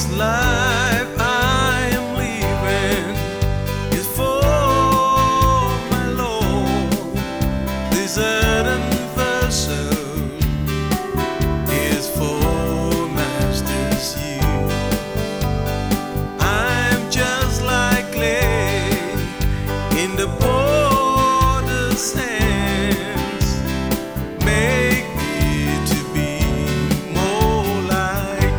life I am living is for my Lord. This earthen vessel is for Master's use. I'm just like clay in the potter's hands. Make me to be more like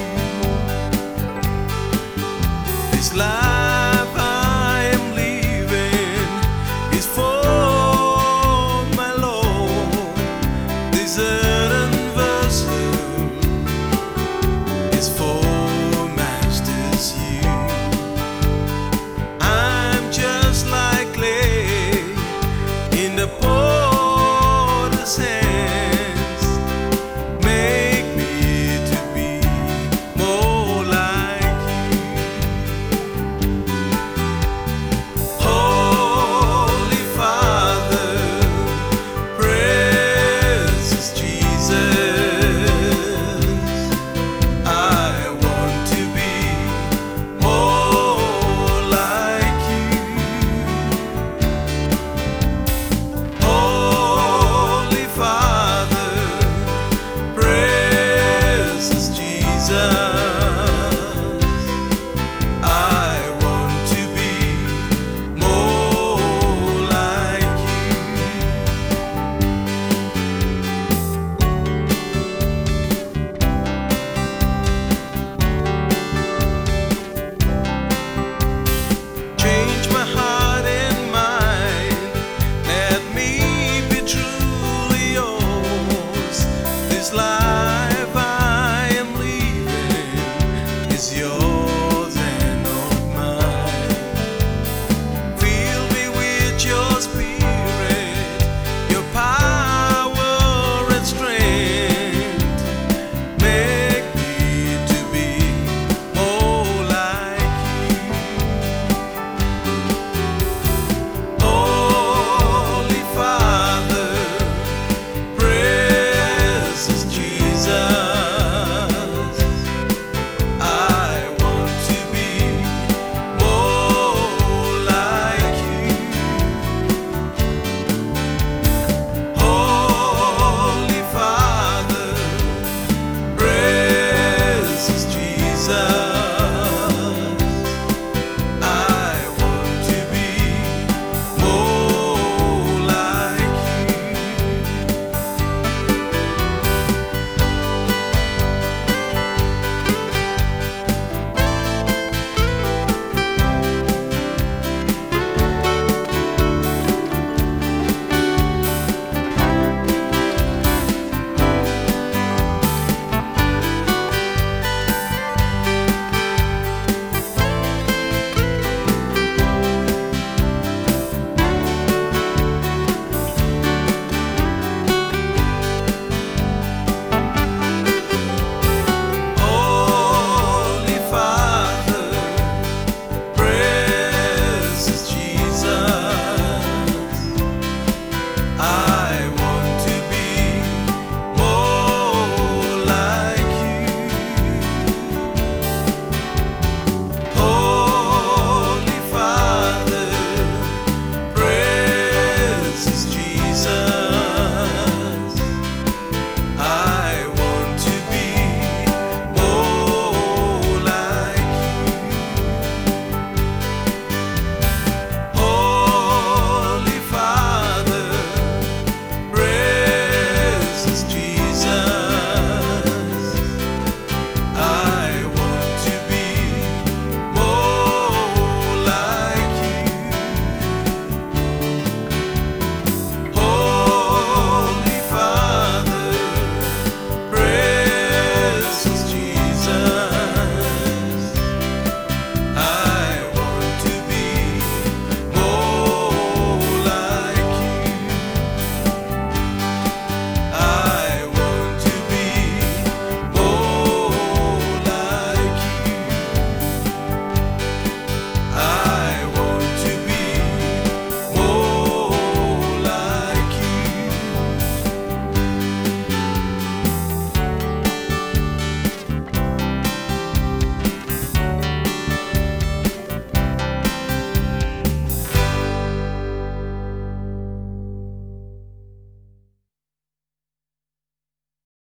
you. This life I am living is for my Lord. This earthen vessel is for Master's use. I'm just like clay in the potter's hands. Make me to be more like you. Holy Father, precious Jesus, I want to be more like you. Holy Father, precious Jesus, I want to be more like you. Change my heart and mind. Let me be truly yours. This life